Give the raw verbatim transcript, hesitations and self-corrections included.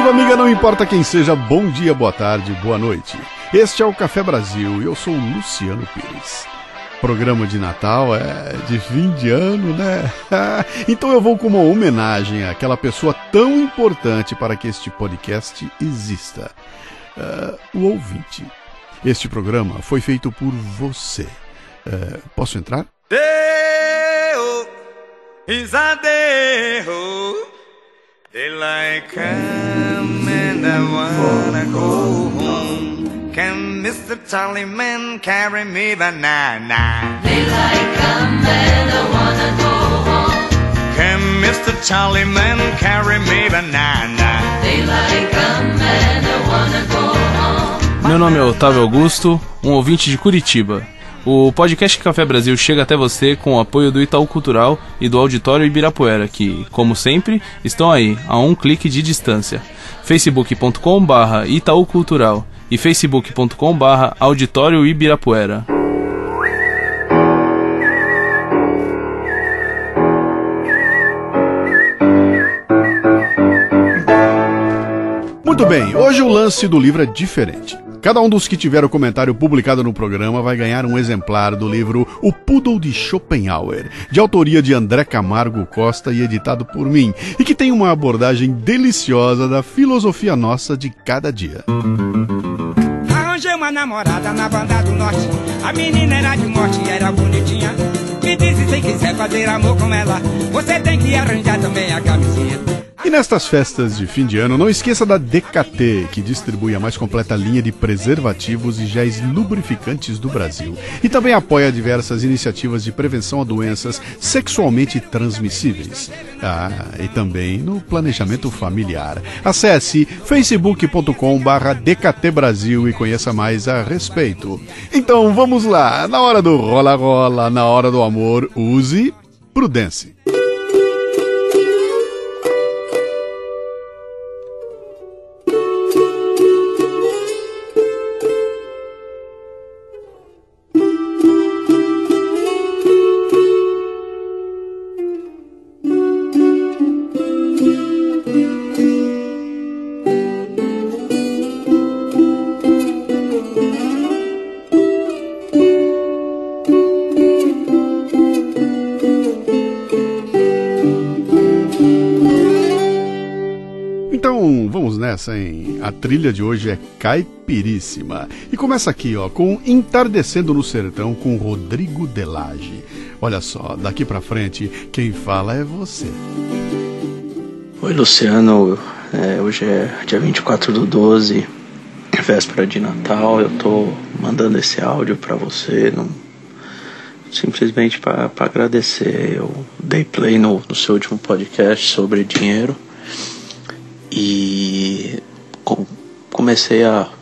amiga, não importa quem seja, bom dia, boa tarde, boa noite. Este é o Café Brasil e eu sou o Luciano Pires. Programa de Natal é de fim de ano, né? Então eu vou com uma homenagem àquela pessoa tão importante para que este podcast exista. Uh, o ouvinte. Este programa foi feito por você. Uh, posso entrar? Deo, is a Deo. Daylight come and I wanna go home. Can Mister Charlie Man carry me banana? Daylight come and I wanna go home. Can Mister Charlie Man carry me banana? Daylight come and I wanna go home. Meu nome é Otávio Augusto, um ouvinte de Curitiba. O podcast Café Brasil chega até você com o apoio do Itaú Cultural e do Auditório Ibirapuera, que, como sempre, estão aí, a um clique de distância. facebook ponto com barra Itaú Cultural e facebook ponto com barra Auditório Ibirapuera. Muito bem, hoje o lance do livro é diferente. Cada um dos que tiver o comentário publicado no programa vai ganhar um exemplar do livro O Poodle de Schopenhauer, de autoria de André Camargo Costa e editado por mim, e que tem uma abordagem deliciosa da filosofia nossa de cada dia. Arranjei uma namorada na banda do norte. A menina era de morte e era bonitinha. Me disse, se quiser fazer amor com ela, você tem que arranjar também a camisinha. E nestas festas de fim de ano, não esqueça da D K T, que distribui a mais completa linha de preservativos e géis lubrificantes do Brasil. E também apoia diversas iniciativas de prevenção a doenças sexualmente transmissíveis. Ah, e também no planejamento familiar. Acesse facebook ponto com barra D K T Brasil e conheça mais a respeito. Então vamos lá, na hora do rola-rola, na hora do amor, use prudência. Então, vamos nessa, hein? A trilha de hoje é caipiríssima. E começa aqui, ó, com Entardecendo no Sertão, com Rodrigo Delage. Olha só, daqui pra frente, quem fala é você. Oi, Luciano. É, hoje é dia vinte e quatro do doze, véspera de Natal. Eu tô mandando esse áudio pra você, não... simplesmente pra, pra agradecer. Eu dei play no, no seu último podcast sobre dinheiro. E comecei a